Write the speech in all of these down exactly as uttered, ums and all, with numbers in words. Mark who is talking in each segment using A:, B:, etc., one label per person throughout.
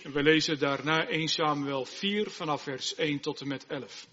A: We lezen daarna eerste Samuel vier vanaf vers één tot en met elf.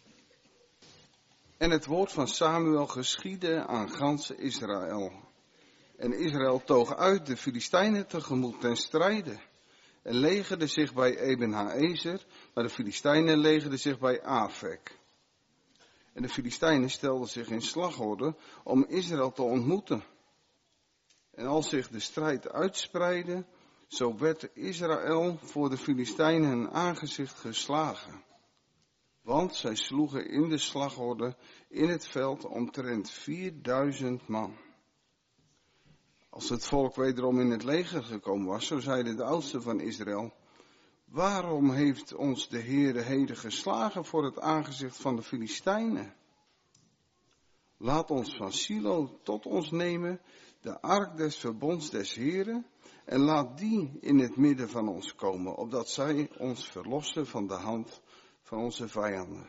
B: En het woord van Samuel geschiedde aan ganse Israël. En Israël toog uit de Filistijnen tegemoet ten strijde. En legerde zich bij Eben-Haezer, maar de Filistijnen legerden zich bij Afek. En de Filistijnen stelden zich in slagorde om Israël te ontmoeten. En als zich de strijd uitspreidde, zo werd Israël voor de Filistijnen hun aangezicht geslagen. Want zij sloegen in de slagorde in het veld omtrent vierduizend man. Als het volk wederom in het leger gekomen was, zo zeiden de oudsten van Israël: waarom heeft ons de Heere heden geslagen voor het aangezicht van de Filistijnen? Laat ons van Silo tot ons nemen de ark des verbonds des Heeren, en laat die in het midden van ons komen, opdat zij ons verlossen van de hand van onze vijanden.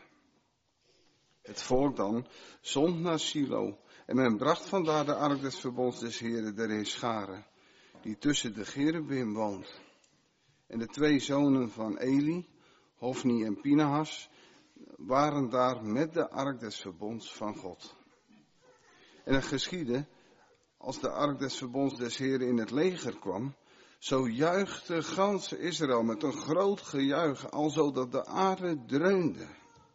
B: Het volk dan zond naar Silo, en men bracht vandaar de ark des verbonds des Heeren der Heerscharen, die tussen de cherubim woont. En de twee zonen van Eli, Hofni en Pinehas, waren daar met de ark des verbonds van God. En het geschiedde, als de ark des verbonds des Heeren in het leger kwam, zo juichte gans Israël met een groot gejuich, alzo dat de aarde dreunde.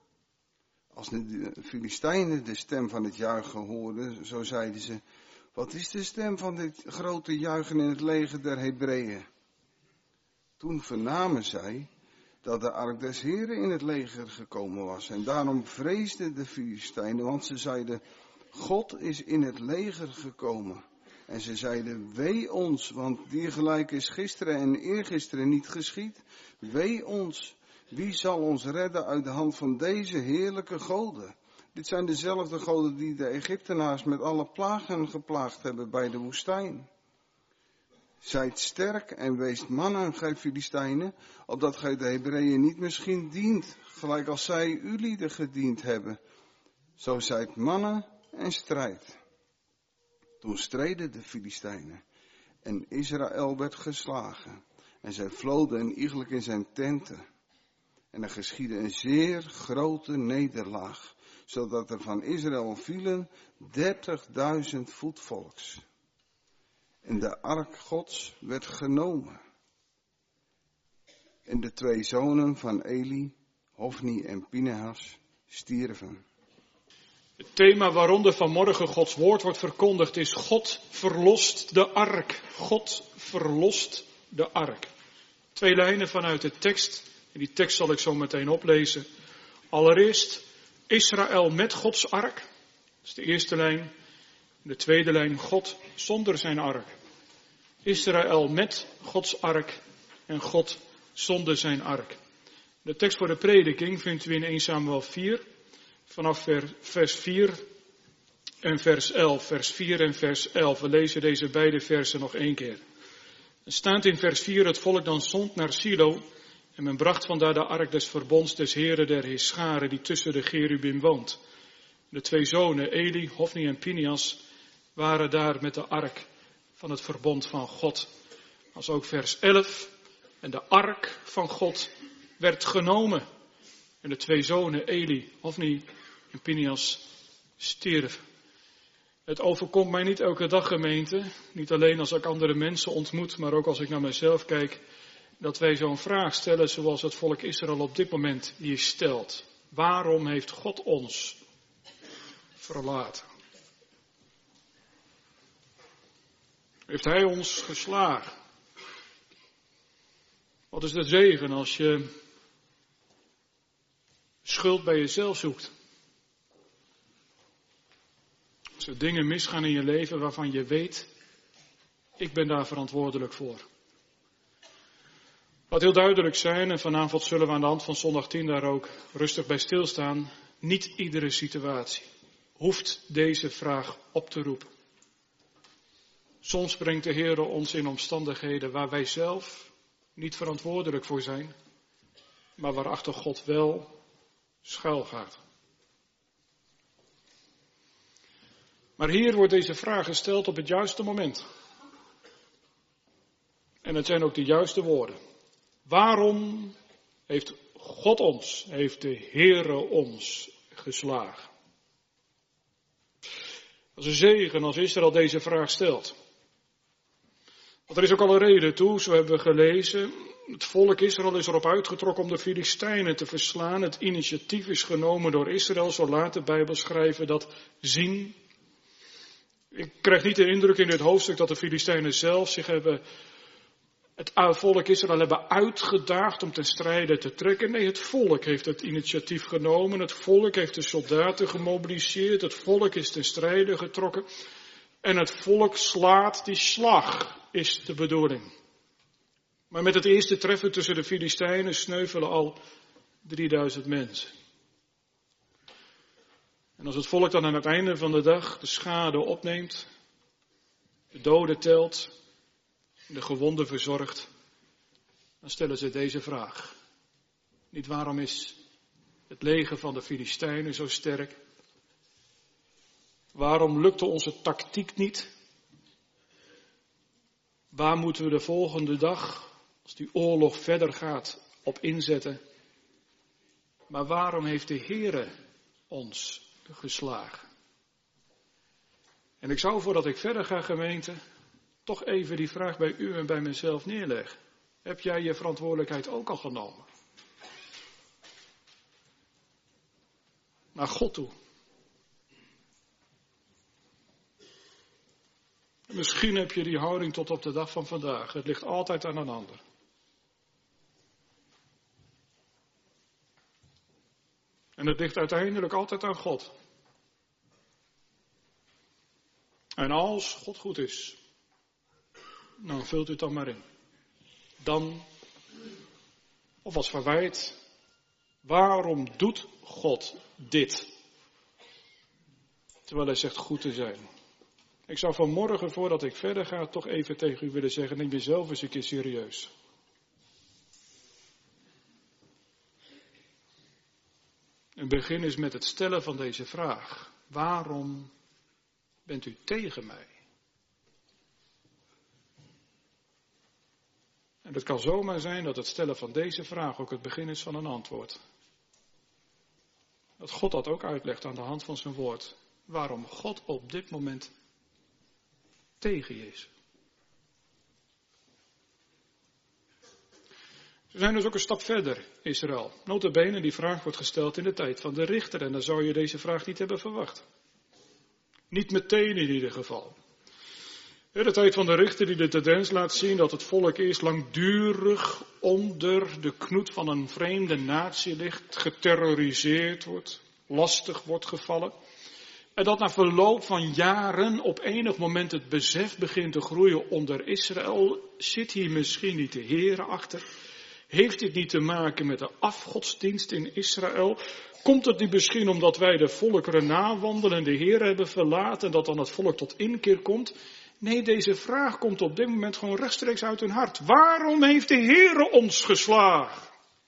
B: Als de Filistijnen de stem van het juichen hoorden, zo zeiden ze: wat is de stem van dit grote juichen in het leger der Hebreeën? Toen vernamen zij dat de ark des Heeren in het leger gekomen was. En daarom vreesden de Filistijnen, want ze zeiden: God is in het leger gekomen. En ze zeiden: wee ons, want diergelijk is gisteren en eergisteren niet geschied. Wee ons, wie zal ons redden uit de hand van deze heerlijke goden? Dit zijn dezelfde goden die de Egyptenaars met alle plagen geplaagd hebben bij de woestijn. Zijt sterk en weest mannen, gij Filistijnen, opdat gij de Hebreeën niet misschien dient, gelijk als zij u lieden gediend hebben. Zo zijt mannen en strijd. Toen streden de Filistijnen en Israël werd geslagen. En zij vloden iegelijk in zijn tenten. En er geschiedde een zeer grote nederlaag, zodat er van Israël vielen dertigduizend voetvolks. En de ark Gods werd genomen. En de twee zonen van Eli, Hofni en Pinehas, stierven.
A: Het thema waaronder vanmorgen Gods woord wordt verkondigd is: God verlost de ark. God verlost de ark. Twee lijnen vanuit de tekst. En die tekst zal ik zo meteen oplezen. Allereerst Israël met Gods ark. Dat is de eerste lijn. De tweede lijn God zonder zijn ark. Israël met Gods ark en God zonder zijn ark. De tekst voor de prediking vindt u in eerste Samuel vier. Vanaf vers vier en vers elf. Vers vier en vers elf. We lezen deze beide versen nog één keer. Er staat in vers vier: het volk dan zond naar Silo. En men bracht vandaar de ark des verbonds des Heeren der Heerscharen, die tussen de cherubim woont. De twee zonen, Eli, Hofni en Pinehas, waren daar met de ark van het verbond van God. Als ook vers elf. En de ark van God werd genomen. En de twee zonen, Eli, Hofni en Pinehas, stierven. Het overkomt mij niet elke dag, gemeente. Niet alleen als ik andere mensen ontmoet, maar ook als ik naar mezelf kijk. Dat wij zo'n vraag stellen zoals het volk Israël op dit moment hier stelt. Waarom heeft God ons verlaten? Heeft Hij ons geslagen? Wat is de zegen als je schuld bij jezelf zoekt? Als er dingen misgaan in je leven waarvan je weet, ik ben daar verantwoordelijk voor. Laat heel duidelijk zijn, en vanavond zullen we aan de hand van zondag tien daar ook rustig bij stilstaan. Niet iedere situatie hoeft deze vraag op te roepen. Soms brengt de Heer ons in omstandigheden waar wij zelf niet verantwoordelijk voor zijn, maar waarachter God wel schuil gaat. Maar hier wordt deze vraag gesteld op het juiste moment. En het zijn ook de juiste woorden. Waarom heeft God ons, heeft de Heere ons geslagen? Dat is een zegen als Israël deze vraag stelt. Want er is ook al een reden toe, zo hebben we gelezen. Het volk Israël is erop uitgetrokken om de Filistijnen te verslaan. Het initiatief is genomen door Israël, zo laat de Bijbelschrijver dat zien. Ik krijg niet de indruk in dit hoofdstuk dat de Filistijnen zelf zich hebben, het volk Israël hebben uitgedaagd om ten strijde te trekken. Nee, het volk heeft het initiatief genomen. Het volk heeft de soldaten gemobiliseerd. Het volk is ten strijde getrokken. En het volk slaat die slag, is de bedoeling. Maar met het eerste treffen tussen de Filistijnen sneuvelen al drieduizend mensen. En als het volk dan aan het einde van de dag de schade opneemt, de doden telt, de gewonden verzorgt, dan stellen ze deze vraag. Niet waarom is het leger van de Filistijnen zo sterk? Waarom lukte onze tactiek niet? Waar moeten we de volgende dag, als die oorlog verder gaat, op inzetten? Maar waarom heeft de Heere ons geslagen? En ik zou, voordat ik verder ga, gemeente, toch even die vraag bij u en bij mezelf neerleggen. Heb jij je verantwoordelijkheid ook al genomen? Naar God toe. Misschien heb je die houding tot op de dag van vandaag. Het ligt altijd aan een ander. En het ligt uiteindelijk altijd aan God. En als God goed is, nou vult u het dan maar in. Dan, of als verwijt, waarom doet God dit? Terwijl hij zegt goed te zijn. Ik zou vanmorgen, voordat ik verder ga, toch even tegen u willen zeggen, neem jezelf eens een keer serieus. En begin eens met het stellen van deze vraag. Waarom bent u tegen mij? En het kan zomaar zijn dat het stellen van deze vraag ook het begin is van een antwoord. Dat God dat ook uitlegt aan de hand van zijn woord. Waarom God op dit moment tegen je is. We zijn dus ook een stap verder, Israël. Nota bene, die vraag wordt gesteld in de tijd van de richter. En dan zou je deze vraag niet hebben verwacht. Niet meteen in ieder geval. De tijd van de richter die de tendens laat zien dat het volk eerst langdurig onder de knoet van een vreemde natie ligt, geterroriseerd wordt, lastig wordt gevallen. En dat na verloop van jaren op enig moment het besef begint te groeien onder Israël. Zit hier misschien niet de Heere achter? Heeft dit niet te maken met de afgodsdienst in Israël? Komt het niet misschien omdat wij de volkeren nawandelen en de Heer hebben verlaten en dat dan het volk tot inkeer komt? Nee, deze vraag komt op dit moment gewoon rechtstreeks uit hun hart. Waarom heeft de Heere ons geslagen?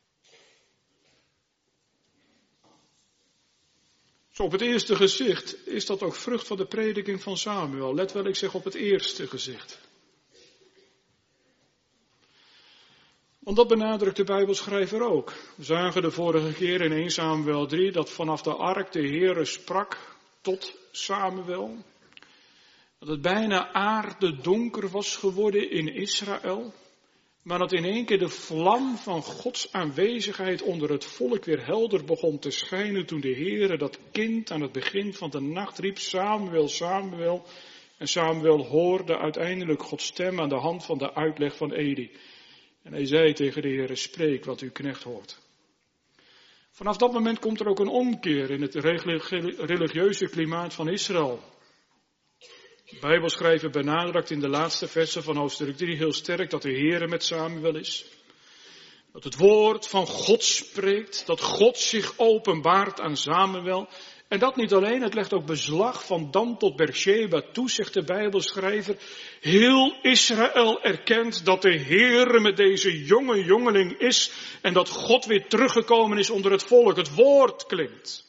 A: Zo op het eerste gezicht is dat ook vrucht van de prediking van Samuel. Let wel, ik zeg op het eerste gezicht. Want dat benadrukt de Bijbelschrijver ook. We zagen de vorige keer in eerste Samuel drie dat vanaf de ark de Heere sprak tot Samuel. Dat het bijna aardedonker was geworden in Israël. Maar dat in één keer de vlam van Gods aanwezigheid onder het volk weer helder begon te schijnen toen de Heere dat kind aan het begin van de nacht riep, Samuel, Samuel. En Samuel hoorde uiteindelijk Gods stem aan de hand van de uitleg van Eli. En hij zei tegen de Heere, spreek wat uw knecht hoort. Vanaf dat moment komt er ook een omkeer in het religieuze klimaat van Israël. De Bijbelschrijver benadrukt in de laatste versen van hoofdstuk drie heel sterk dat de Heere met Samuel is. Dat het woord van God spreekt, dat God zich openbaart aan Samuel. En dat niet alleen, het legt ook beslag van Dan tot Beersheba toe, zegt de Bijbelschrijver. Heel Israël erkent dat de Heere met deze jonge jongeling is en dat God weer teruggekomen is onder het volk. Het woord klinkt.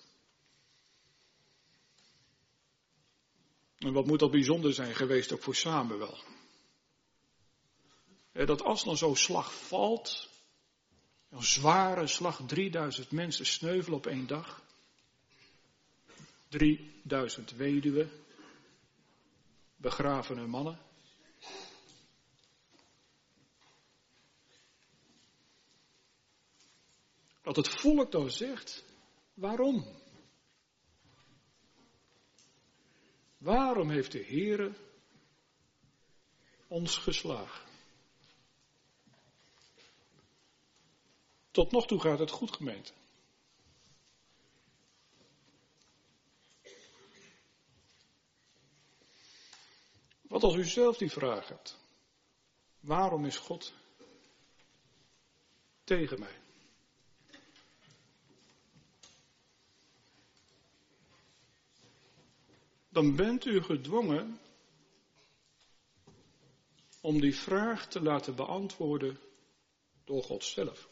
A: En wat moet dat bijzonder zijn geweest ook voor Samuel. Dat als dan zo'n slag valt, Een zware slag, drieduizend mensen sneuvelen op één dag. drieduizend weduwen, begraven hun mannen. Dat het volk dan zegt, waarom? Waarom heeft de Heere ons geslagen? Tot nog toe gaat het goed, gemeente. Wat als u zelf die vraag hebt? Waarom is God tegen mij? Dan bent u gedwongen om die vraag te laten beantwoorden door God zelf.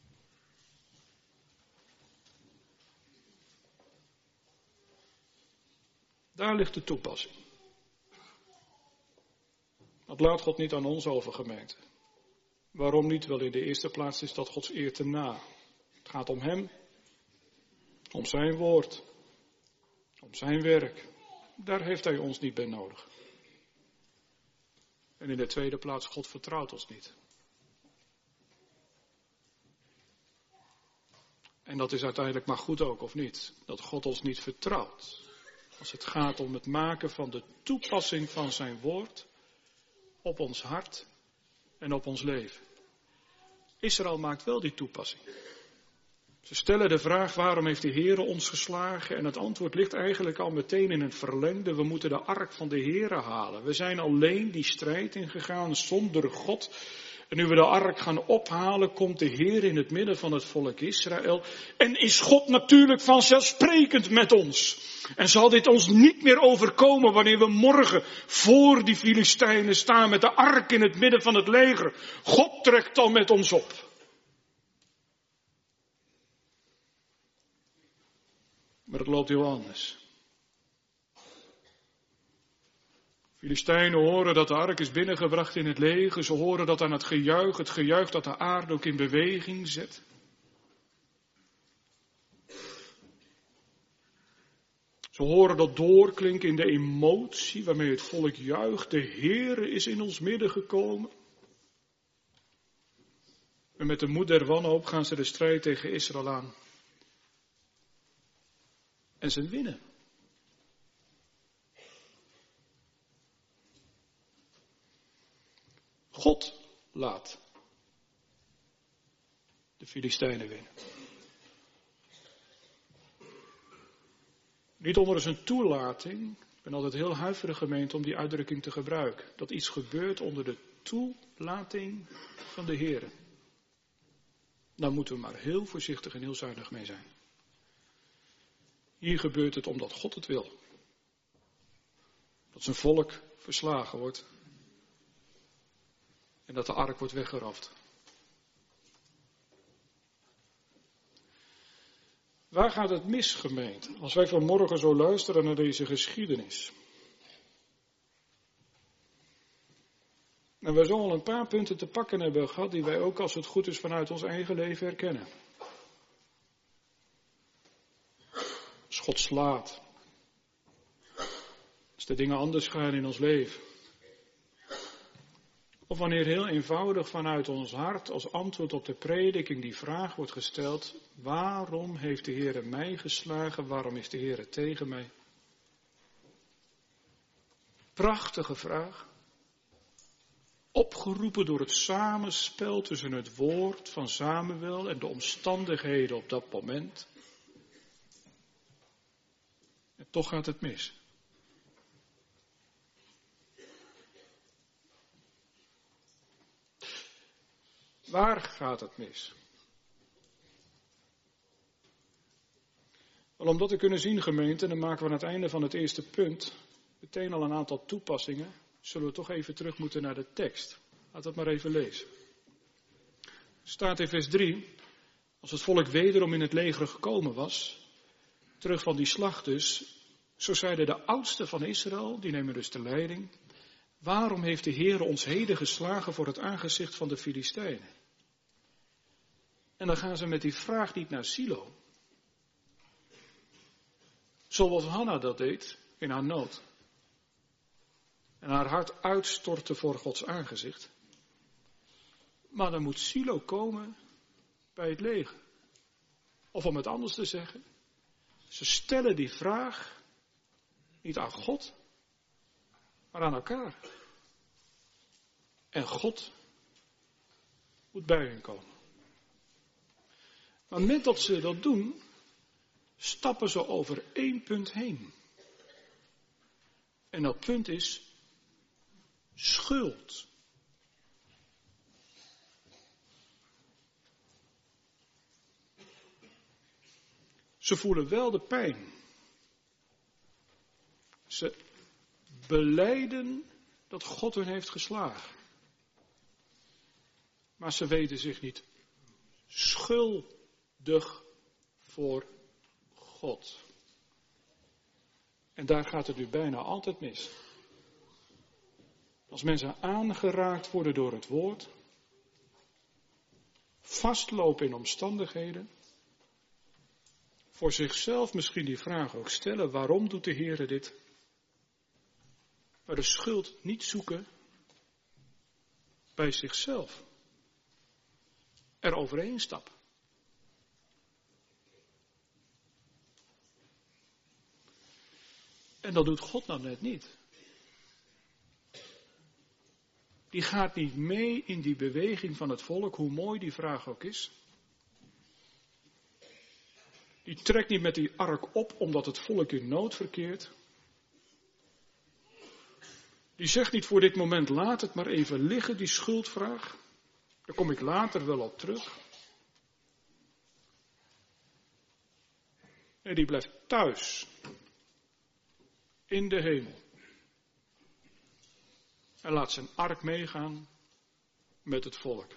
A: Daar ligt de toepassing. Dat laat God niet aan ons over, gemeente. Waarom niet? Wel, in de eerste plaats is dat Gods eer te na. Het gaat om Hem, om Zijn woord, om Zijn werk. Daar heeft Hij ons niet bij nodig. En in de tweede plaats, God vertrouwt ons niet. En dat is uiteindelijk maar goed ook, of niet? Dat God ons niet vertrouwt. Als het gaat om het maken van de toepassing van zijn woord op ons hart en op ons leven. Israël maakt wel die toepassing. Ze stellen de vraag, waarom heeft de Heere ons geslagen? En het antwoord ligt eigenlijk al meteen in het verlengde. We moeten de ark van de Heere halen. We zijn alleen die strijd ingegaan zonder God. En nu we de ark gaan ophalen, komt de Heer in het midden van het volk Israël. En is God natuurlijk vanzelfsprekend met ons. En zal dit ons niet meer overkomen wanneer we morgen voor die Filistijnen staan met de ark in het midden van het leger. God trekt dan met ons op. Maar het loopt heel anders. Filistijnen horen dat de ark is binnengebracht in het leger. Ze horen dat aan het gejuich, het gejuich dat de aarde ook in beweging zet. Ze horen dat doorklinken in de emotie waarmee het volk juicht. De Heere is in ons midden gekomen. En met de moed der wanhoop gaan ze de strijd tegen Israël aan. En ze winnen. God laat de Filistijnen winnen. Niet onder zijn toelating. Ik ben altijd heel huiverig, gemeente, om die uitdrukking te gebruiken. Dat iets gebeurt onder de toelating van de Heere. Daar moeten we maar heel voorzichtig en heel zuinig mee zijn. Hier gebeurt het omdat God het wil. Dat zijn volk verslagen wordt. En dat de ark wordt weggeroofd. Waar gaat het mis, gemeente, als wij vanmorgen zo luisteren naar deze geschiedenis? En we zullen al een paar punten te pakken hebben gehad die wij ook, als het goed is, vanuit ons eigen leven herkennen. Als God slaat. Als de dingen anders gaan in ons leven. Of wanneer heel eenvoudig vanuit ons hart als antwoord op de prediking die vraag wordt gesteld: waarom heeft de Heere mij geslagen? Waarom is de Heere tegen mij? Prachtige vraag. Opgeroepen door het samenspel tussen het woord van Samuel en de omstandigheden op dat moment. En toch gaat het mis. Waar gaat het mis? Wel, om dat te kunnen zien, gemeente, en dan maken we aan het einde van het eerste punt meteen al een aantal toepassingen, zullen we toch even terug moeten naar de tekst. Laat dat maar even lezen. Er staat in vers drie, als het volk wederom in het leger gekomen was, terug van die slag dus, zo zeiden de oudsten van Israël, die nemen dus de leiding: waarom heeft de Heere ons heden geslagen voor het aangezicht van de Filistijnen? En dan gaan ze met die vraag niet naar Silo. Zoals Hanna dat deed in haar nood. En haar hart uitstortte voor Gods aangezicht. Maar dan moet Silo komen bij het leger. Of om het anders te zeggen. Ze stellen die vraag niet aan God, maar aan elkaar. En God moet bij hen komen. Maar met dat ze dat doen, stappen ze over één punt heen. En dat punt is schuld. Ze voelen wel de pijn. Ze belijden dat God hen heeft geslagen. Maar ze weten zich niet schuldig voor God. En daar gaat het nu bijna altijd mis. Als mensen aangeraakt worden door het woord, vastlopen in omstandigheden, voor zichzelf misschien die vraag ook stellen, waarom doet de Heer dit? Maar de schuld niet zoeken bij zichzelf. Er overheen stappen. En dat doet God nou net niet. Die gaat niet mee in die beweging van het volk, hoe mooi die vraag ook is. Die trekt niet met die ark op omdat het volk in nood verkeert. Die zegt niet voor dit moment, laat het maar even liggen, die schuldvraag. Daar kom ik later wel op terug. Nee, die blijft thuis. In de hemel. En laat zijn ark meegaan met het volk.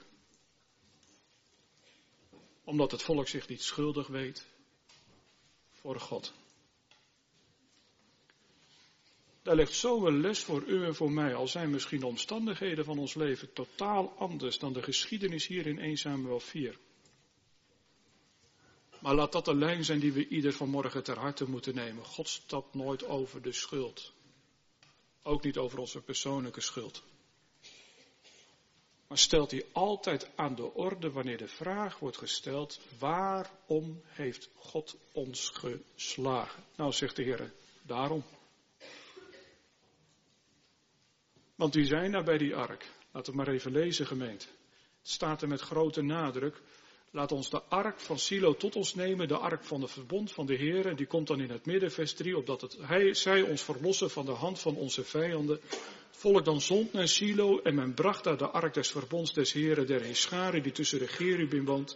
A: Omdat het volk zich niet schuldig weet voor God. Daar ligt zo een les voor u en voor mij. Al zijn misschien de omstandigheden van ons leven totaal anders dan de geschiedenis hier in Eerste Samuel vier. Maar laat dat de lijn zijn die we ieder vanmorgen ter harte moeten nemen. God stapt nooit over de schuld. Ook niet over onze persoonlijke schuld. Maar stelt die altijd aan de orde wanneer de vraag wordt gesteld, waarom heeft God ons geslagen? Nou, zegt de Heer, daarom. Want die zijn daar bij die ark. Laten we maar even lezen, gemeente. Het staat er met grote nadruk. Laat ons de ark van Silo tot ons nemen, de ark van het verbond van de Heer. En die komt dan in het midden, vers drie, opdat het, hij, zij ons verlossen van de hand van onze vijanden. Het volk dan zond naar Silo en men bracht daar de ark des verbonds des Heeren, der Hescharen, die tussen de Gerubim woont.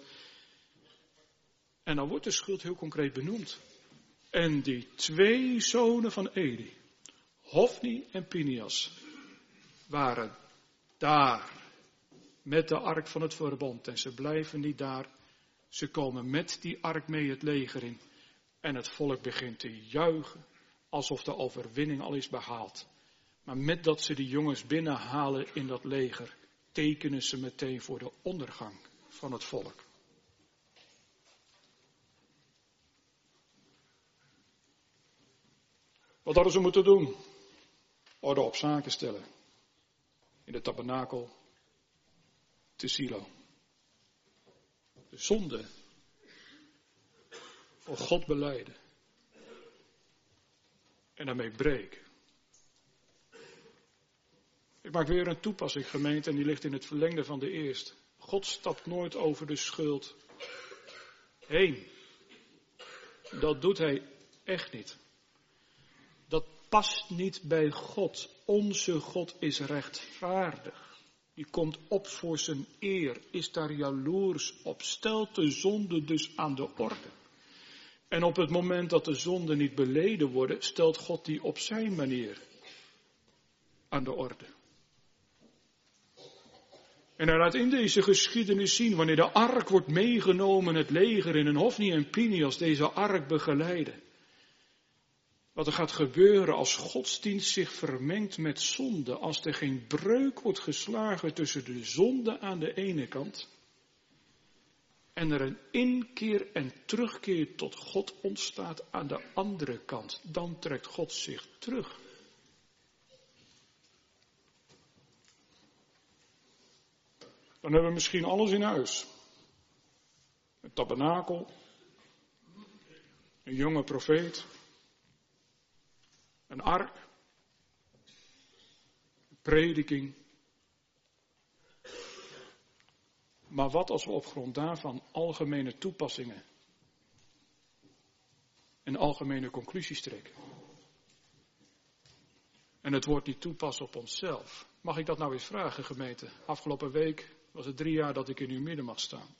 A: En dan wordt de schuld heel concreet benoemd. En die twee zonen van Eli, Hofni en Pinias, waren daar met de ark van het verbond. En ze blijven niet daar. Ze komen met die ark mee het leger in. En het volk begint te juichen alsof de overwinning al is behaald. Maar met dat ze die jongens binnenhalen in dat leger, tekenen ze meteen voor de ondergang van het volk. Wat hadden ze moeten doen? Orde op zaken stellen. In de tabernakel te Silo. De zonde voor God belijden. En daarmee breken. Ik maak weer een toepassing, gemeente, en die ligt in het verlengde van de eerste. God stapt nooit over de schuld heen. Dat doet hij echt niet. Dat past niet bij God. Onze God is rechtvaardig. Die komt op voor zijn eer, is daar jaloers op, stelt de zonde dus aan de orde. En op het moment dat de zonden niet beleden worden, stelt God die op zijn manier aan de orde. En hij laat in deze geschiedenis zien, wanneer de ark wordt meegenomen, het leger in een Hofni en Pinias deze ark begeleiden. Wat er gaat gebeuren als godsdienst zich vermengt met zonde, als er geen breuk wordt geslagen tussen de zonde aan de ene kant En er een inkeer en terugkeer tot God ontstaat aan de andere kant. Dan trekt God zich terug. Dan hebben we misschien alles in huis. Een tabernakel. Een jonge profeet. Een ark. Een prediking. Maar wat als we op grond daarvan algemene toepassingen en algemene conclusies trekken? En het woord niet toepassen op onszelf. Mag ik dat nou eens vragen, gemeente? Afgelopen week was het drie jaar dat ik in uw midden mag staan.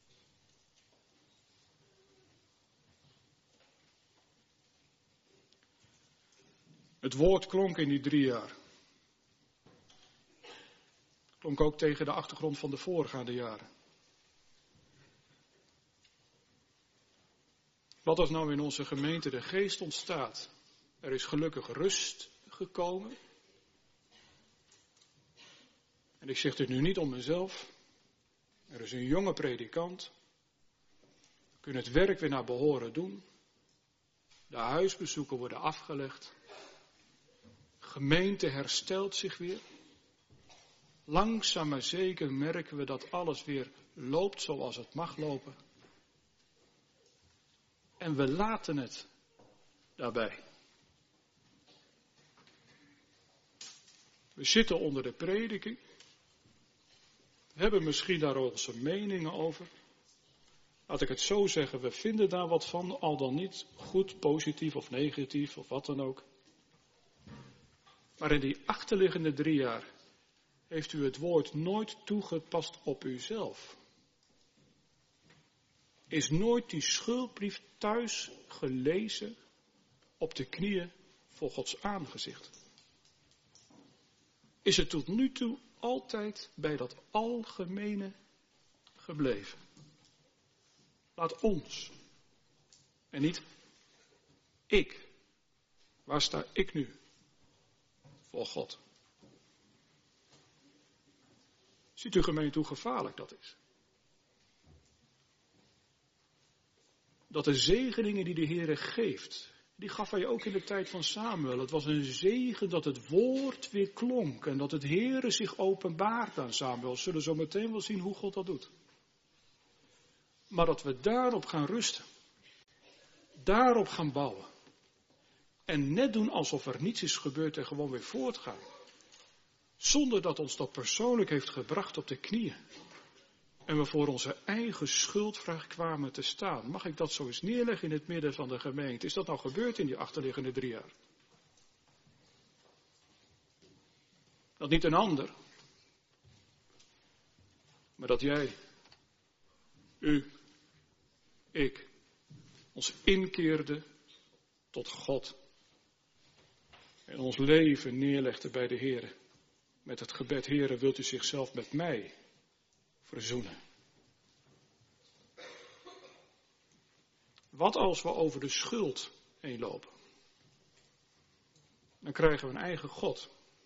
A: Het woord klonk in die drie jaar. Klonk ook tegen de achtergrond van de voorgaande jaren. Wat als nou in onze gemeente de geest ontstaat? Er is gelukkig rust gekomen. En ik zeg dit nu niet om mezelf. Er is een jonge predikant. We kunnen het werk weer naar behoren doen. De huisbezoeken worden afgelegd. Gemeente herstelt zich weer. Langzaam maar zeker merken we dat alles weer loopt zoals het mag lopen. En we laten het daarbij. We zitten onder de prediking. We hebben misschien daar onze meningen over. Laat ik het zo zeggen, we vinden daar wat van, al dan niet goed, positief of negatief of wat dan ook. Maar in die achterliggende drie jaar heeft u het woord nooit toegepast op uzelf. Is nooit die schuldbrief thuis gelezen op de knieën voor Gods aangezicht. Is het tot nu toe altijd bij dat algemene gebleven. Laat ons. En niet ik. Waar sta ik nu? Voor God. Ziet u gemeente hoe gevaarlijk dat is? Dat de zegeningen die de Heere geeft, die gaf hij ook in de tijd van Samuel. Het was een zegen dat het woord weer klonk en dat het Heere zich openbaart aan Samuel. We zullen zo meteen wel zien hoe God dat doet. Maar dat we daarop gaan rusten. Daarop gaan bouwen. En net doen alsof er niets is gebeurd en gewoon weer voortgaan. Zonder dat ons dat persoonlijk heeft gebracht op de knieën. En we voor onze eigen schuldvraag kwamen te staan. Mag ik dat zo eens neerleggen in het midden van de gemeente? Is dat nou gebeurd in die achterliggende drie jaar? Dat niet een ander. Maar dat jij, u, ik, ons inkeerde tot God. En ons leven neerlegde bij de Heer. Met het gebed, Heere, wilt u zichzelf met mij verzoenen? Wat als we over de schuld heen lopen? Dan krijgen we een eigen God.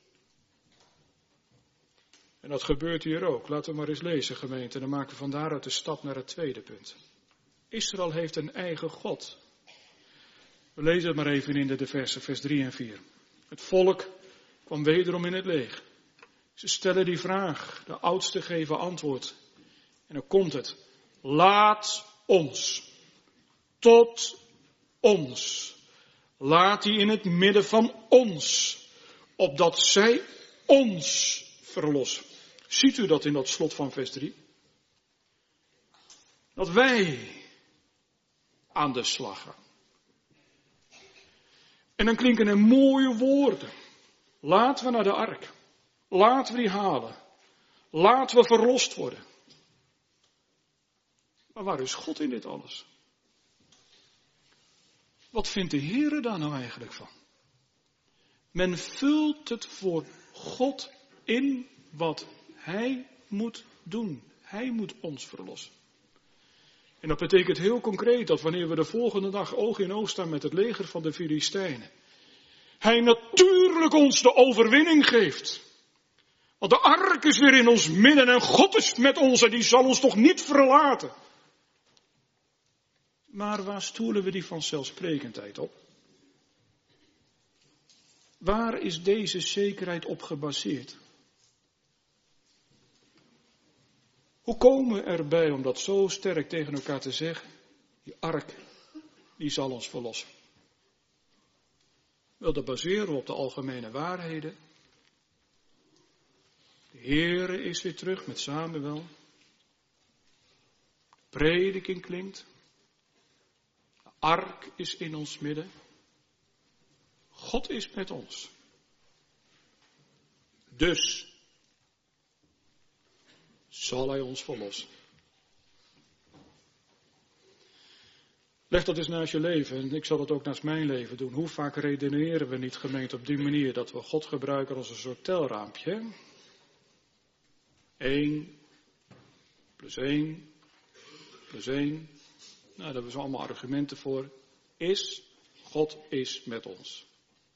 A: En dat gebeurt hier ook. Laten we maar eens lezen, gemeente. Dan maken we van daaruit de stap naar het tweede punt. Israël heeft een eigen God. We lezen het maar even in de versen, vers drie en vier. Het volk kwam wederom in het leger. Ze stellen die vraag. De oudsten geven antwoord. En dan komt het. Laat ons. Tot ons. Laat die in het midden van ons. Opdat zij ons verlossen. Ziet u dat in dat slot van vers drie? Dat wij aan de slag gaan. En dan klinken er mooie woorden. Laten we naar de ark. Laten we die halen. Laten we verlost worden. Maar waar is God in dit alles? Wat vindt de Heere daar nou eigenlijk van? Men vult het voor God in wat Hij moet doen. Hij moet ons verlossen. En dat betekent heel concreet dat wanneer we de volgende dag oog in oog staan met het leger van de Filistijnen, Hij natuurlijk ons de overwinning geeft. Want de ark is weer in ons midden en God is met ons en die zal ons toch niet verlaten. Maar waar stoelen we die vanzelfsprekendheid op? Waar is deze zekerheid op gebaseerd? Hoe komen we erbij om dat zo sterk tegen elkaar te zeggen? Die ark, die zal ons verlossen. Wel, dat baseren we op de algemene waarheden. De Heere is weer terug met Samuel. De prediking klinkt. De ark is in ons midden. God is met ons. Dus zal hij ons verlossen. Leg dat eens naast je leven en ik zal dat ook naast mijn leven doen. Hoe vaak redeneren we niet, gemeente, op die manier dat we God gebruiken als een soort telraampje? Eén, plus één, plus één. Nou, daar hebben we zo allemaal argumenten voor. Is, God is met ons.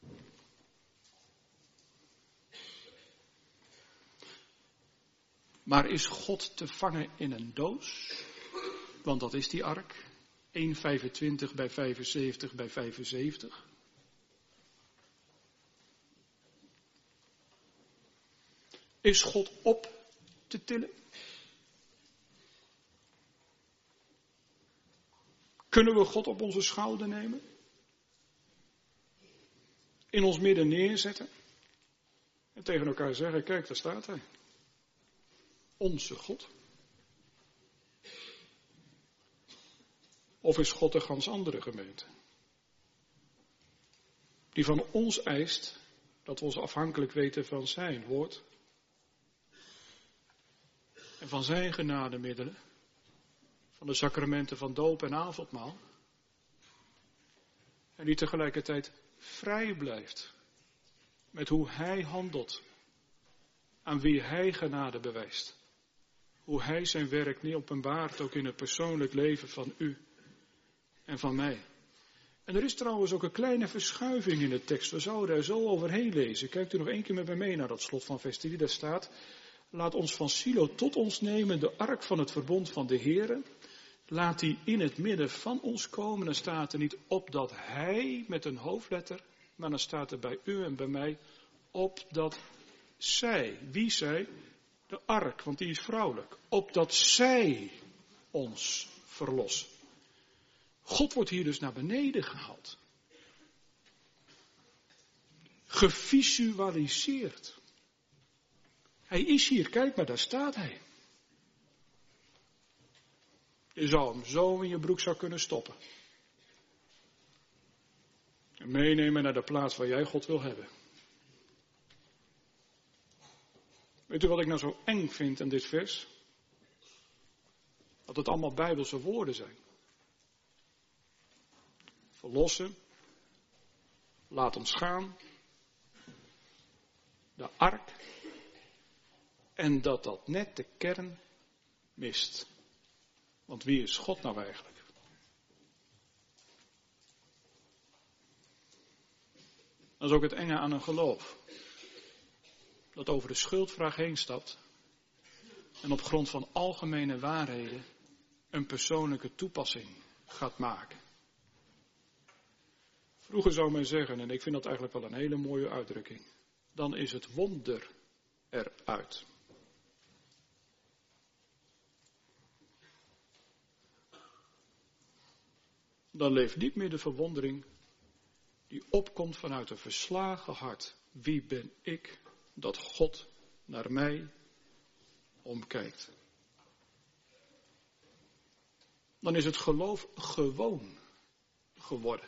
A: Maar is God te vangen in een doos? Want dat is die ark. één vijfentwintig bij vijfenzeventig bij vijfenzeventig. Is God op te tillen? Kunnen we God op onze schouder nemen? In ons midden neerzetten? En tegen elkaar zeggen, kijk, daar staat hij. Onze God. Of is God een gans andere gemeente? Die van ons eist dat we ons afhankelijk weten van zijn woord. En van zijn genademiddelen. Van de sacramenten van doop en avondmaal. En die tegelijkertijd vrij blijft. Met hoe hij handelt. Aan wie hij genade bewijst. Hoe hij zijn werk niet openbaart ook in het persoonlijk leven van u en van mij. En er is trouwens ook een kleine verschuiving in de tekst. We zouden er zo overheen lezen. Kijkt u nog één keer met mij mee naar dat slot van vers drie. Daar staat, laat ons van Silo tot ons nemen de ark van het verbond van de Heere. Laat die in het midden van ons komen. Dan staat er niet opdat hij met een hoofdletter, maar dan staat er bij u en bij mij opdat zij. Wie zij? De ark, want die is vrouwelijk. Opdat zij ons verlossen. God wordt hier dus naar beneden gehaald. Gevisualiseerd. Hij is hier, kijk maar, daar staat hij. Je zou hem zo in je broekzak kunnen stoppen. En meenemen naar de plaats waar jij God wil hebben. Weet u wat ik nou zo eng vind aan dit vers? Dat het allemaal Bijbelse woorden zijn. Verlossen. Laat ons gaan. De ark. En dat dat net de kern mist. Want wie is God nou eigenlijk? Dat is ook het enge aan een geloof. Dat over de schuldvraag heen stapt. En op grond van algemene waarheden een persoonlijke toepassing gaat maken. Vroeger zou men zeggen, en ik vind dat eigenlijk wel een hele mooie uitdrukking. Dan is het wonder eruit. Dan leeft niet meer de verwondering die opkomt vanuit een verslagen hart. Wie ben ik dat God naar mij omkijkt? Dan is het geloof gewoon geworden.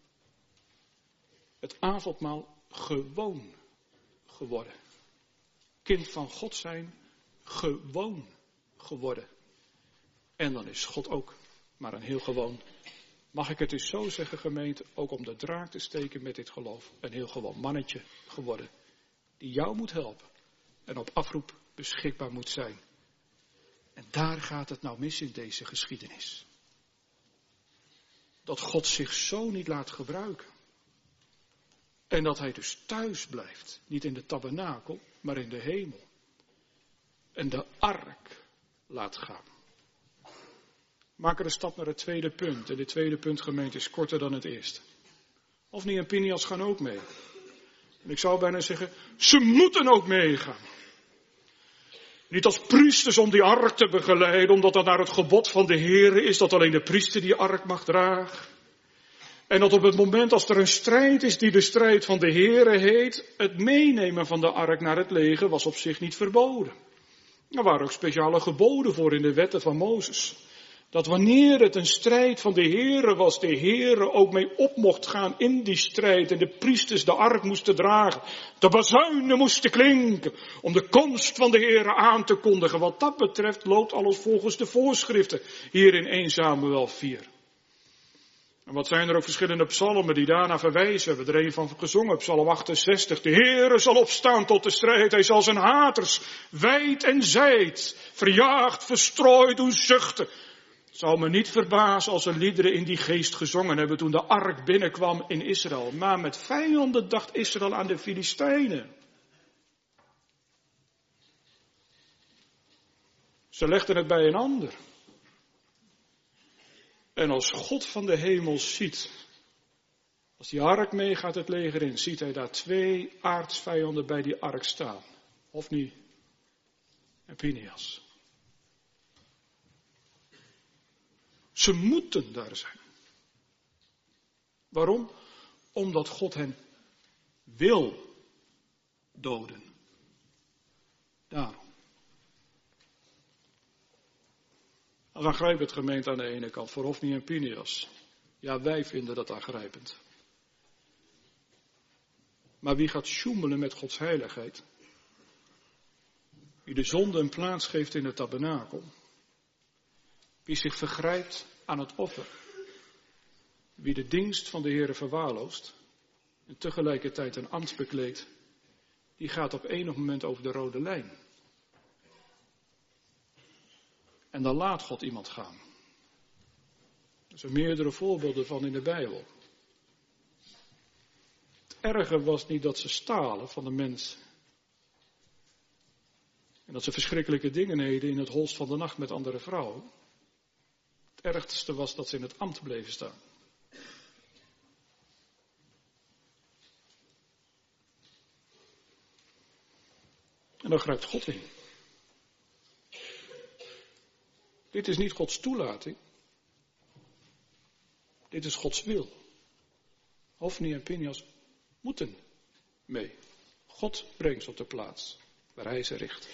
A: Het avondmaal gewoon geworden. Kind van God zijn gewoon geworden. En dan is God ook maar een heel gewoon, mag ik het eens zo zeggen, gemeente, ook om de draak te steken met dit geloof, een heel gewoon mannetje geworden. Die jou moet helpen en op afroep beschikbaar moet zijn. En daar gaat het nou mis in deze geschiedenis. Dat God zich zo niet laat gebruiken. En dat hij dus thuis blijft. Niet in de tabernakel, maar in de hemel. En de ark laat gaan. maak er een stap naar het tweede punt. En dit tweede punt, gemeente, is korter dan het eerste. Hofni en Pinchas gaan ook mee. En ik zou bijna zeggen, ze moeten ook meegaan. Niet als priesters om die ark te begeleiden, omdat dat naar het gebod van de Heere is dat alleen de priester die ark mag dragen. En dat op het moment als er een strijd is die de strijd van de Heere heet, het meenemen van de ark naar het leger was op zich niet verboden. Er waren ook speciale geboden voor in de wetten van Mozes. Dat wanneer het een strijd van de Heere was, de Heere ook mee op mocht gaan in die strijd. En de priesters de ark moesten dragen. De bazuinen moesten klinken om de komst van de Heere aan te kondigen. Wat dat betreft loopt alles volgens de voorschriften hier in eerste Samuel vier. En wat zijn er ook verschillende psalmen die daarna verwijzen. We hebben er een van gezongen, psalm achtenzestig. De Heere zal opstaan tot de strijd. Hij zal zijn haters wijd en zijd, verjaagd, verstrooid doen zuchten. Het zou me niet verbazen als er liederen in die geest gezongen hebben toen de ark binnenkwam in Israël. Maar met vijanden dacht Israël aan de Filistijnen. Ze legden het bij een ander. En als God van de hemel ziet, als die ark meegaat het leger in, ziet hij daar twee aardsvijanden bij die ark staan. Hofni en Pinchas. Ze moeten daar zijn. Waarom? Omdat God hen wil doden. Daarom. Dat is aangrijpend, gemeente, aan de ene kant, voor Hofni en Pinchas. Ja, wij vinden dat aangrijpend. Maar wie gaat sjoemelen met Gods heiligheid? Wie de zonde een plaats geeft in het tabernakel? Wie zich vergrijpt aan het offer? Wie de dienst van de Heere verwaarloost en tegelijkertijd een ambt bekleedt, die gaat op enig moment over de rode lijn. En dan laat God iemand gaan. Er zijn meerdere voorbeelden van in de Bijbel. Het erge was niet dat ze stalen van de mens. En dat ze verschrikkelijke dingen deden in het holst van de nacht met andere vrouwen. Het ergste was dat ze in het ambt bleven staan. En dan grijpt God in. Dit is niet Gods toelating. Dit is Gods wil. Hofni en Pinchas moeten mee. God brengt ze op de plaats waar hij ze richt.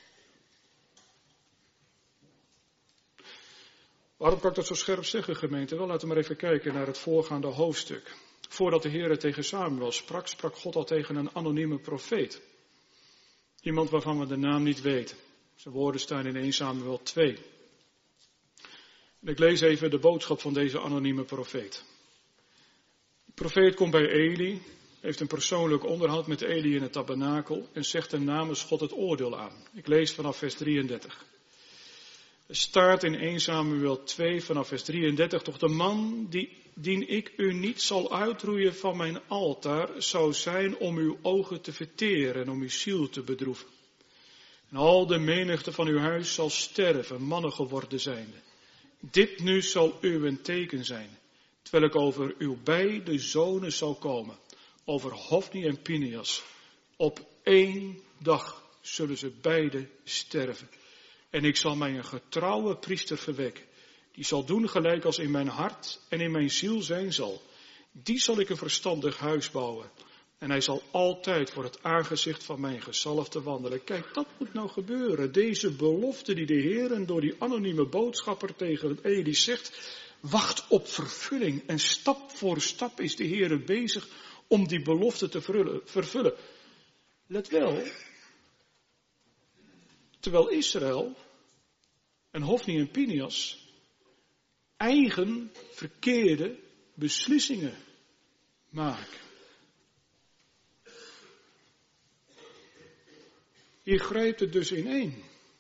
A: Waarom kan ik dat zo scherp zeggen, gemeente? Wel, laten we maar even kijken naar het voorgaande hoofdstuk. Voordat de Heere tegen Samuel sprak, sprak God al tegen een anonieme profeet. Iemand waarvan we de naam niet weten. Zijn woorden staan in eerste Samuel twee. En ik lees even de boodschap van deze anonieme profeet. De profeet komt bij Eli, heeft een persoonlijk onderhoud met Eli in het tabernakel en zegt hem namens God het oordeel aan. Ik lees vanaf vers drieëndertig. Er staat in eerste Samuel twee vanaf vers drieëndertig, toch de man die, dien ik u niet zal uitroeien van mijn altaar, zou zijn om uw ogen te verteren en om uw ziel te bedroeven. En al de menigte van uw huis zal sterven, mannen geworden zijnde. Dit nu zal u een teken zijn, terwijl ik over uw beide zonen zal komen, over Hofni en Pinchas. Op één dag zullen ze beide sterven. En ik zal mij een getrouwe priester verwekken, die zal doen gelijk als in mijn hart en in mijn ziel zijn zal. Die zal ik een verstandig huis bouwen. En hij zal altijd voor het aangezicht van mijn gezalfde wandelen. Kijk, dat moet nou gebeuren. Deze belofte die de Heer door die anonieme boodschapper tegen Eli zegt, wacht op vervulling. En stap voor stap is de Heer bezig om die belofte te vervullen. Let wel, terwijl Israël en Hofni en Pinchas eigen verkeerde beslissingen maken. Hier grijpt het dus ineen.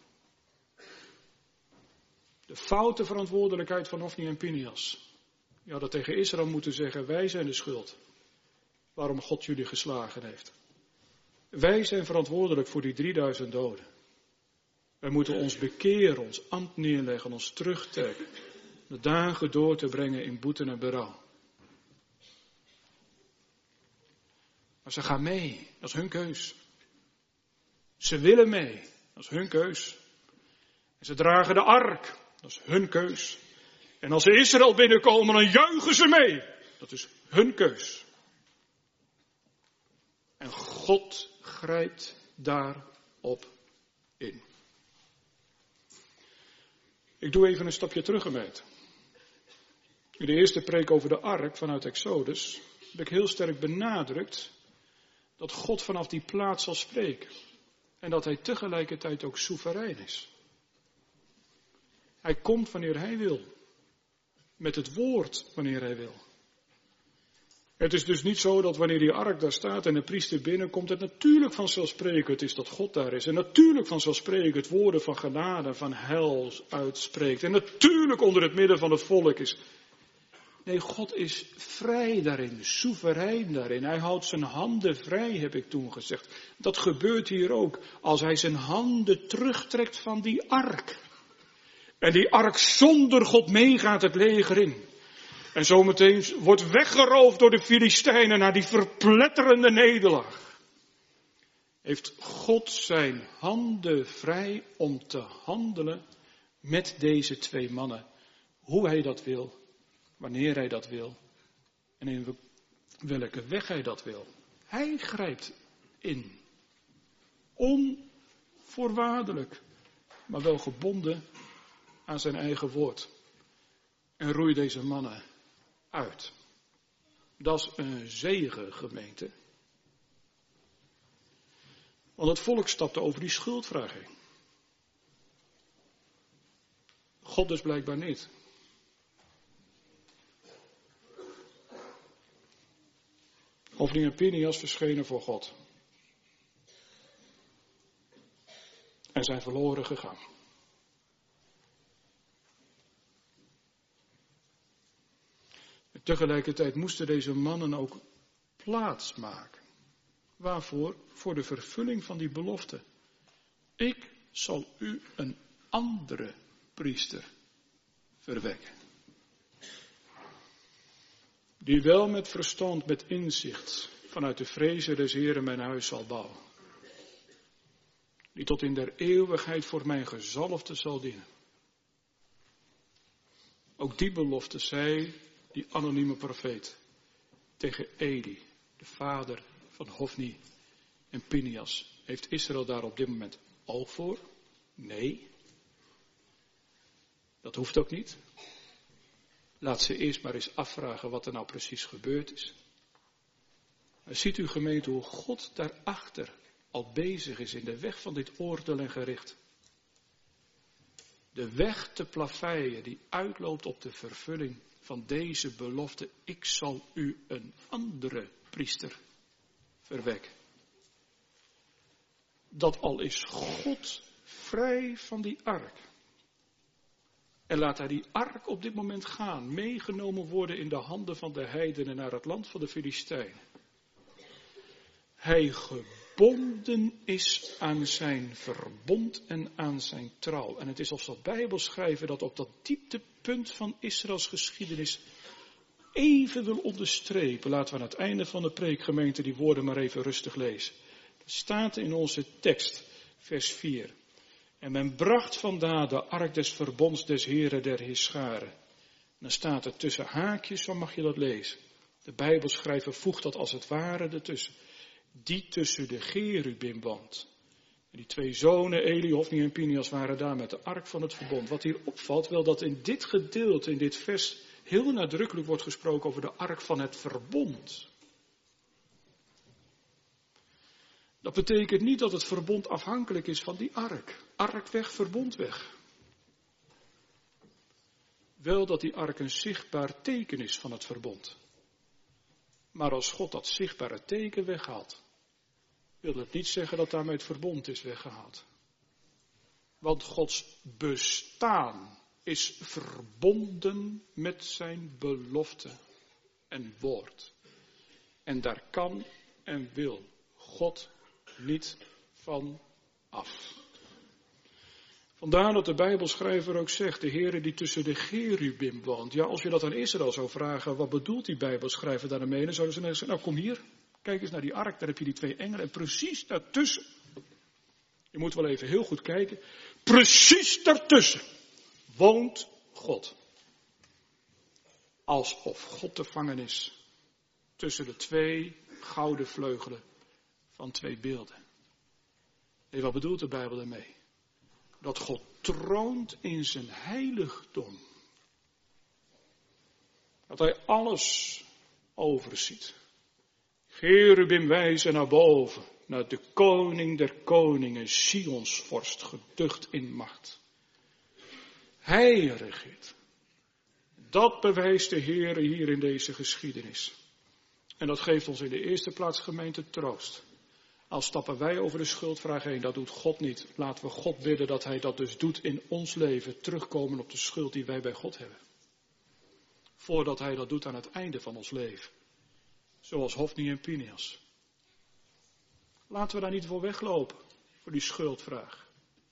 A: De foute verantwoordelijkheid van Hofni en Pinchas. Je had dat tegen Israël moeten zeggen, wij zijn de schuld. Waarom God jullie geslagen heeft. Wij zijn verantwoordelijk voor die drieduizend doden. Wij moeten ons bekeren, ons ambt neerleggen, ons terugtrekken. de dagen door te brengen in boete en berouw. Maar ze gaan mee, dat is hun keus. Ze willen mee, dat is hun keus. En ze dragen de ark, dat is hun keus. En als ze Israël binnenkomen, dan juichen ze mee, dat is hun keus. En God grijpt daarop in. Ik doe even een stapje terug, gemeente. In de eerste preek over de ark vanuit Exodus heb ik heel sterk benadrukt dat God vanaf die plaats zal spreken. En dat hij tegelijkertijd ook soeverein is. Hij komt wanneer hij wil. Met het woord wanneer hij wil. Het is dus niet zo dat wanneer die ark daar staat en de priester binnenkomt, het natuurlijk vanzelfsprekend is dat God daar is. En natuurlijk vanzelfsprekend het woorden van genade, van heil uitspreekt. En natuurlijk onder het midden van het volk is. Nee, God is vrij daarin, soeverein daarin. Hij houdt zijn handen vrij, heb ik toen gezegd. Dat gebeurt hier ook, als hij zijn handen terugtrekt van die ark. En die ark zonder God meegaat het leger in. En zometeen wordt weggeroofd door de Filistijnen naar die verpletterende nederlaag. Heeft God zijn handen vrij om te handelen met deze twee mannen. Hoe hij dat wil, wanneer hij dat wil en in welke weg hij dat wil. Hij grijpt in. Onvoorwaardelijk, maar wel gebonden aan zijn eigen woord. En roei deze mannen uit. Dat is een zegen, gemeente. Want het volk stapte over die schuldvraag heen. God dus blijkbaar niet. Hofni en Pinchas verschenen voor God. En zijn verloren gegaan. En tegelijkertijd moesten deze mannen ook plaats maken. Waarvoor? Voor de vervulling van die belofte. Ik zal u een andere priester verwekken. Die wel met verstand, met inzicht, vanuit de vrezen des Heren mijn huis zal bouwen. Die tot in der eeuwigheid voor mijn gezalfde zal dienen. Ook die belofte zei die anonieme profeet tegen Eli, de vader van Hofni en Pinchas. Heeft Israël daar op dit moment oog voor? Nee. Dat hoeft ook niet. Laat ze eerst maar eens afvragen wat er nou precies gebeurd is. Maar ziet u, gemeente, hoe God daarachter al bezig is in de weg van dit oordeel en gericht. De weg te plaveien die uitloopt op de vervulling van deze belofte. Ik zal u een andere priester verwekken. Dat al is God vrij van die ark. En laat hij die ark op dit moment gaan, meegenomen worden in de handen van de heidenen naar het land van de Filistijnen. Hij gebonden is aan zijn verbond en aan zijn trouw. En het is als dat Bijbelschrijven dat op dat dieptepunt van Israëls geschiedenis even wil onderstrepen. Laten we aan het einde van de preekgemeente die woorden maar even rustig lezen. Er staat in onze tekst, vers vier. En men bracht vandaar de ark des verbonds des Heren der Heerscharen. Dan staat er tussen haakjes, zo mag je dat lezen. De Bijbelschrijver voegt dat als het ware ertussen. Die tussen de Gerubimband. En die twee zonen, Eli, Hofni en Pinchas, waren daar met de ark van het verbond. Wat hier opvalt, wel dat in dit gedeelte, in dit vers, heel nadrukkelijk wordt gesproken over de ark van het verbond. Dat betekent niet dat het verbond afhankelijk is van die ark. Ark weg, verbond weg. Wel dat die ark een zichtbaar teken is van het verbond. Maar als God dat zichtbare teken weghaalt, wil het niet zeggen dat daarmee het verbond is weggehaald. Want Gods bestaan is verbonden met zijn belofte en woord. En daar kan en wil God niet van af. Vandaar dat de Bijbelschrijver ook zegt, de Heere die tussen de cherubim woont. Ja, als je dat aan Israël zou vragen, wat bedoelt die Bijbelschrijver daarmee? Dan zouden ze zeggen, nou kom hier, kijk eens naar die ark, daar heb je die twee engelen. En precies daartussen, je moet wel even heel goed kijken, precies daartussen woont God. Alsof God te vangen is tussen de twee gouden vleugelen van twee beelden. En wat bedoelt de Bijbel daarmee? Dat God troont in zijn heiligdom. Dat hij alles overziet. Cherubim wijzen naar boven, naar de koning der koningen, Sions vorst, geducht in macht. Hij regeert. Dat bewijst de Heer hier in deze geschiedenis. En dat geeft ons in de eerste plaats, gemeente, troost. Al stappen wij over de schuldvraag heen, dat doet God niet. Laten we God bidden dat hij dat dus doet in ons leven, terugkomen op de schuld die wij bij God hebben. Voordat hij dat doet aan het einde van ons leven. Zoals Hofni en Pinchas. Laten we daar niet voor weglopen, voor die schuldvraag.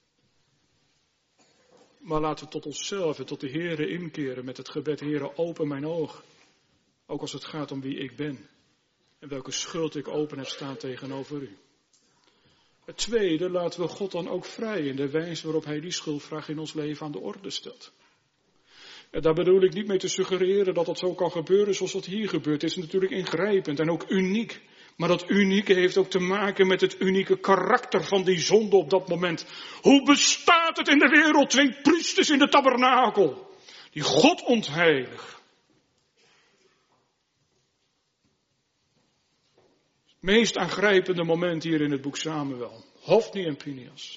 A: Maar laten we tot onszelf en tot de Heere inkeren met het gebed, Heere, open mijn ogen. Ook als het gaat om wie ik ben. En welke schuld ik open heb staan tegenover u. Het tweede, laten we God dan ook vrij in de wijze waarop hij die schuldvraag in ons leven aan de orde stelt. En daar bedoel ik niet mee te suggereren dat dat zo kan gebeuren zoals dat hier gebeurt. Het is natuurlijk ingrijpend en ook uniek. Maar dat unieke heeft ook te maken met het unieke karakter van die zonde op dat moment. Hoe bestaat het in de wereld? Twee priesters in de tabernakel. Die God ontheiligen. Het meest aangrijpende moment hier in het boek Samuel. Hofni en Pinchas.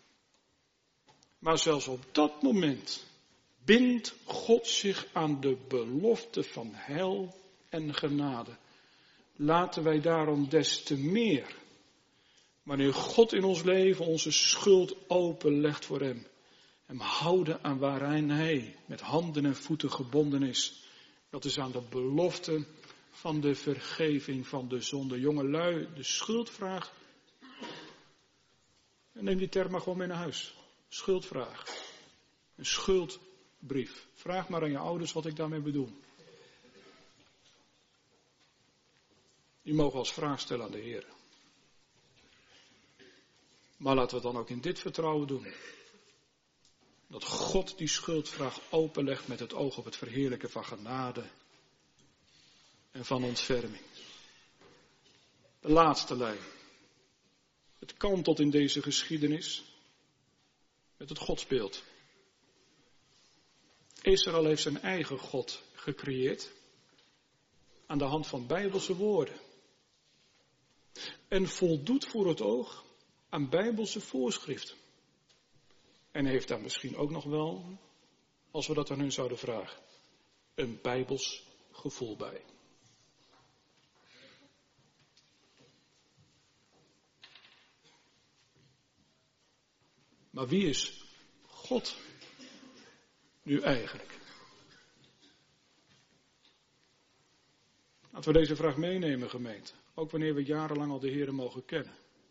A: Maar zelfs op dat moment bindt God zich aan de belofte van heil en genade. Laten wij daarom des te meer, wanneer God in ons leven onze schuld openlegt voor hem, hem houden aan waarin hij met handen en voeten gebonden is. Dat is aan de belofte van de vergeving van de zonde. Jongelui, de schuldvraag. En neem die term maar gewoon mee naar huis. Schuldvraag. Een schuldbrief. Vraag maar aan je ouders wat ik daarmee bedoel. Die mogen als vraag stellen aan de Heer. Maar laten we het dan ook in dit vertrouwen doen. Dat God die schuldvraag openlegt met het oog op het verheerlijken van genade en van ontferming. De laatste lijn. Het kantelt in deze geschiedenis met het godsbeeld. Israël heeft zijn eigen God gecreëerd aan de hand van bijbelse woorden. En voldoet voor het oog aan bijbelse voorschriften. En heeft daar misschien ook nog wel, als we dat aan hun zouden vragen, een bijbels gevoel bij. Maar wie is God nu eigenlijk? Laten we deze vraag meenemen, gemeente. Ook wanneer we jarenlang al de Heere mogen kennen.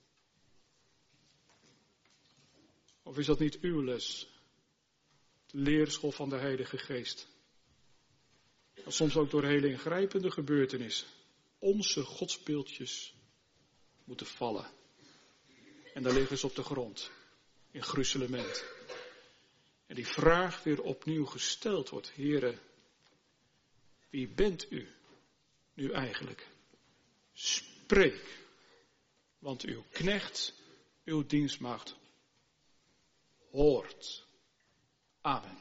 A: Of is dat niet uw les? De leerschool van de Heilige Geest. Dat soms ook door hele ingrijpende gebeurtenissen onze godsbeeldjes moeten vallen. En daar liggen ze op de grond. In gruzelement. En die vraag weer opnieuw gesteld wordt. Heere, wie bent u nu eigenlijk? Spreek, want uw knecht, uw dienstmaagd, hoort. Amen.